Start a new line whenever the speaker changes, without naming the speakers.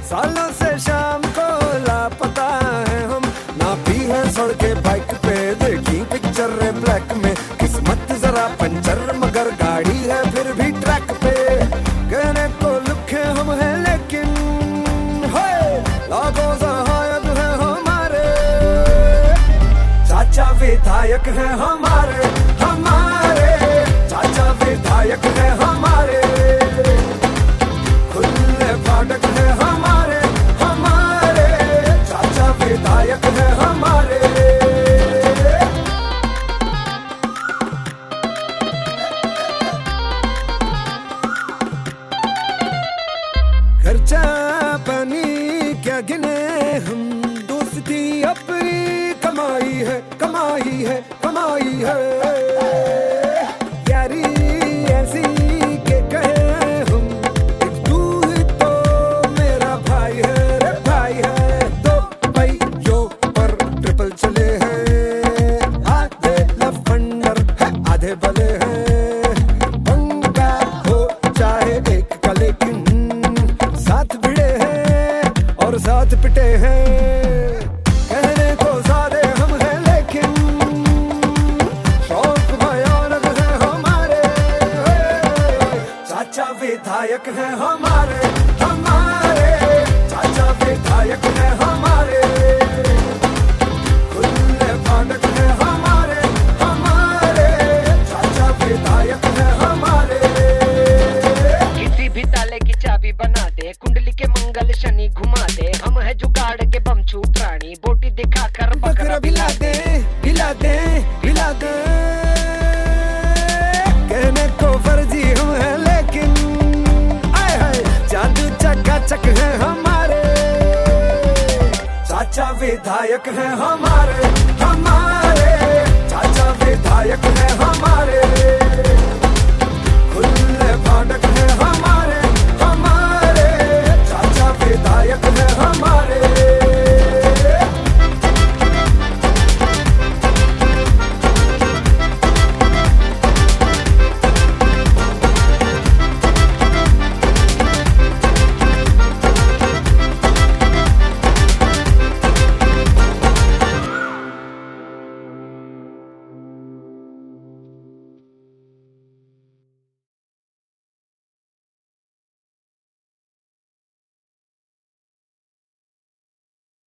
सालों से शाम को लापता है हम, ना भी है सड़कें बाइक पे, देखी पिक्चर रे ब्लैक में, किस्मत जरा पंचर मगर गाड़ी है फिर भी ट्रैक पे। कहने को लुखे हम हैं लेकिन लाखों सहायक है हमारे, चाचा विधायक है हमारे, हमारे चाचा विधायक है हमारे, खुले फाटक है हमारे, हमारे चाचा विधायक है हमारे। खर्चा पानी क्या गिने हम, दोस्ती अपनी कमाई है, कमाई है, कमाई है। यारी ऐसी के कहे हम, एक तू ही तो मेरा भाई है रे भाई है। दो पहियों पर ट्रिपल चले हैं, आधे लफंडर है आधे भले हैं, पंगा हो चाहे एक का लेकिन साथ भिड़े हैं और साथ पिटे हैं। कहने को सारे हम हैं लेकिन शौक भयानक है हमारे, चाचा विधायक है हमारे, हमारे चाचा विधायक है हमारे, खुले फाटक है हमारे, हमारे चाचा विधायक है हमारे।
किसी भी ताले की चाबी बना दे, कुंडली के मंगल शनि घुमा दे, हम है जुगाड़ के बमछू प्राणी, बोटी दिखाकर
बकरा बिला दे, हिला दे, हिला दे। कहने को फर्जी हम हैं लेकिन आए हाय जादू चकाचक है हमारे, चाचा विधायक है हमारे, हमारे चाचा विधायक है हमारे।